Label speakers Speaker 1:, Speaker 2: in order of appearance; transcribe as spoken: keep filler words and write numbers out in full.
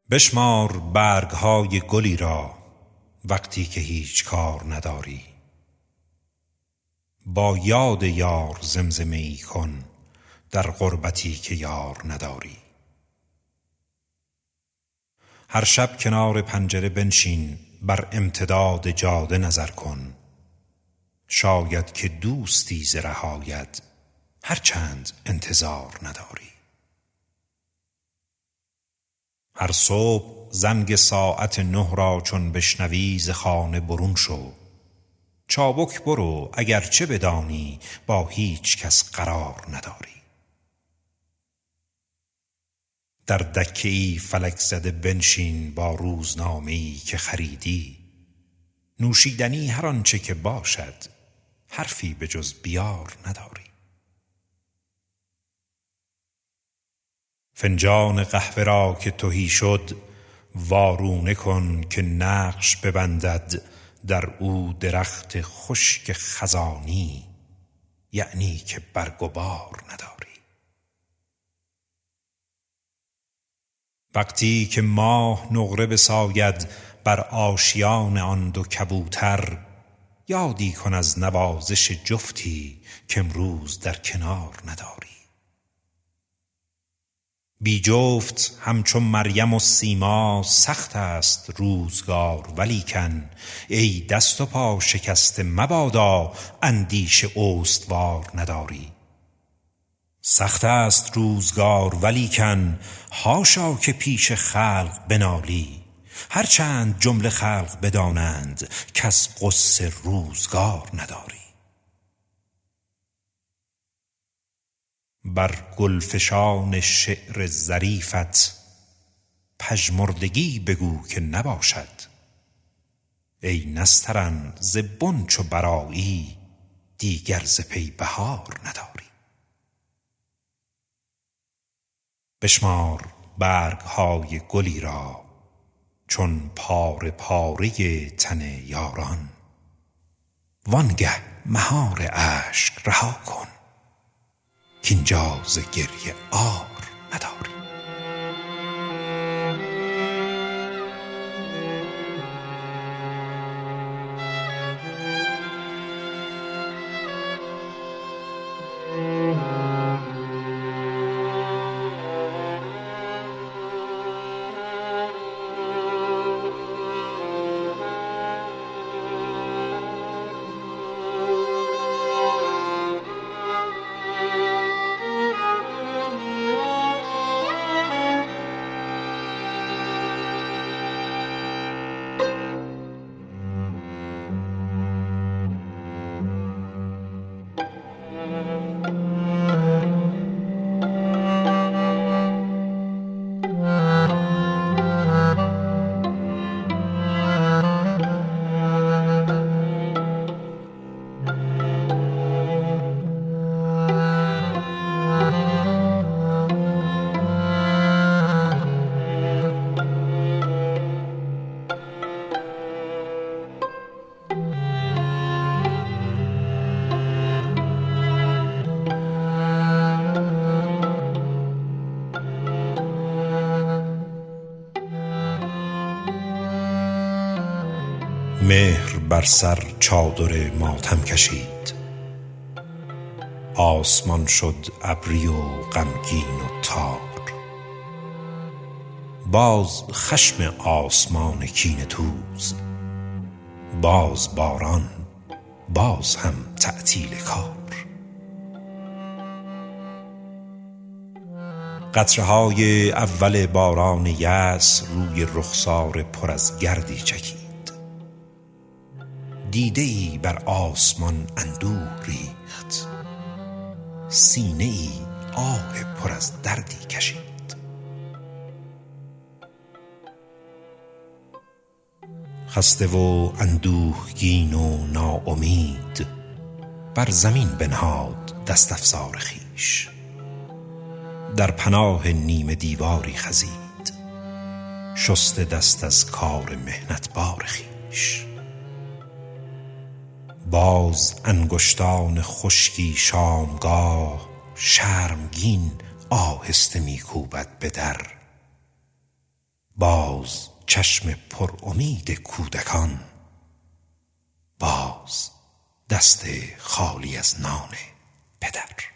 Speaker 1: بشمار برگ‌های گلی را وقتی که هیچ کار نداری. با یاد یار زمزمه‌ای کن در غربتی که یار نداری. هر شب کنار پنجره بنشین، بر امتداد جاده نظر کن. شاید که دوستی ز ره آید، هر چند انتظار نداری. هر صبح زنگ ساعت نه را چون بشنوی ز خانه برون شو. چابک برو اگرچه بدانی با هیچ کس قرار نداری. در دکه‌ای فلک زده بنشین با روزنامه‌ای که خریدی. نوشیدنی هر آنچه که باشد، حرفی به جز بیار نداری. فنجان قهوه را که تهی شد، وارونه کن که نقش ببندد در او درخت خشک خزانی، یعنی که برگ و بار نداری. وقتی که ماه نقره بساید بر آشیان آن دو کبوتر، یادی کن از نوازش جفتی که امروز در کنار نداری. بی جفت همچون مریم و سیما سخت است روزگار، ولیکن ای دست و پا شکسته مبادا اندیشه استوار نداری. سخت است روزگار ولیکن حاشا که پیش خلق بنالی. هرچند جمله خلق بدانند کز غصه روزگار نداری. بر گلفشان شعر ظریفت پژمردگی بگو که نباشد. ای نسترن ز بن چو برآیی دیگر ز پی بهار نداری. بشمار برگ‌های گلی را چون پاره پاره تن یاران، وانگه مهار اشک رها کن کاینجا ز گریه عار نداری. مهر بر سر چادر ماتم کشید، آسمان شد ابری و غمگین و تار. باز خشم آسمان کینه توز، باز باران، باز هم تعطیل کار. قطره‌های اول باران یأس روی رخسار پر از گردی چکید. دیده‌ای بر آسمان اندوه ریخت، سینه‌ای آه پر از دردی کشید. خسته و اندوهگین و ناامید بر زمین بنهاد دست افزار خویش. در پناه نیمه دیواری خزید، شسته دست از کار محنت بار خویش. باز انگشتان خشکی شامگاه شرمگین آهسته می‌کوبد به در. باز چشم پر امید کودکان، باز دست خالی از نان پدر.